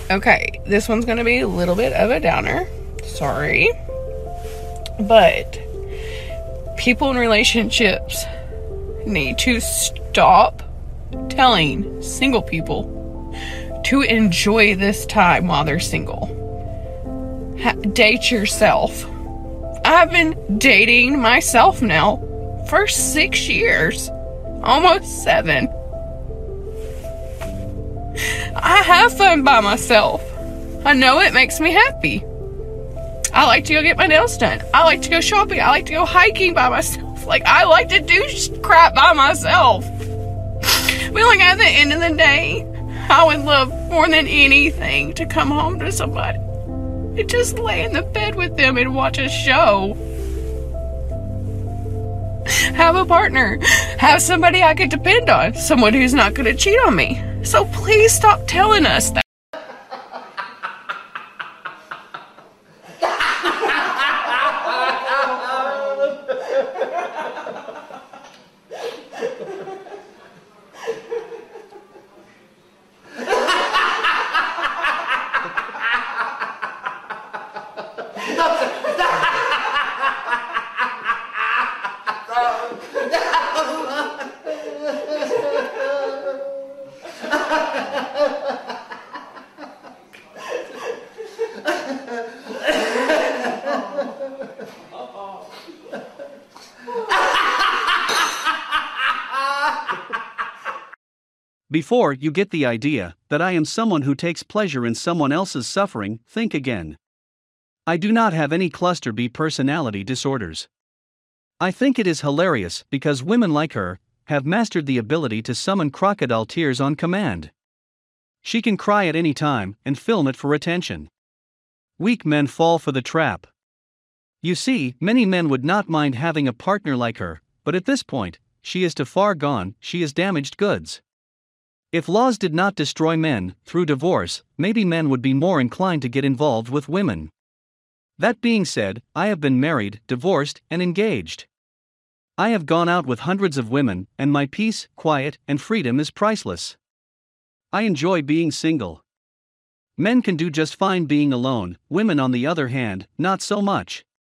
Okay, this one's gonna be a little bit of a downer. Sorry. But people in relationships need to stop telling single people to enjoy this time while they're single. Date yourself. I've been dating myself now for 6 years, almost 7. I have fun by myself. I know it makes me happy. I like to go get my nails done. I like to go shopping. I like to go hiking by myself. Like, I like to do crap by myself. But like, at the end of the day, I would love more than anything to come home to somebody and just lay in the bed with them and watch a show. Have a partner. Have somebody I could depend on. Someone who's not going to cheat on me. So please stop telling us that. Before you get the idea that I am someone who takes pleasure in someone else's suffering, think again. I do not have any cluster B personality disorders. I think it is hilarious because women like her have mastered the ability to summon crocodile tears on command. She can cry at any time and film it for attention. Weak men fall for the trap. You see, many men would not mind having a partner like her, but at this point, she is too far gone, she is damaged goods. If laws did not destroy men through divorce, maybe men would be more inclined to get involved with women. That being said, I have been married, divorced, and engaged. I have gone out with hundreds of women, and my peace, quiet, and freedom is priceless. I enjoy being single. Men can do just fine being alone, women on the other hand, not so much.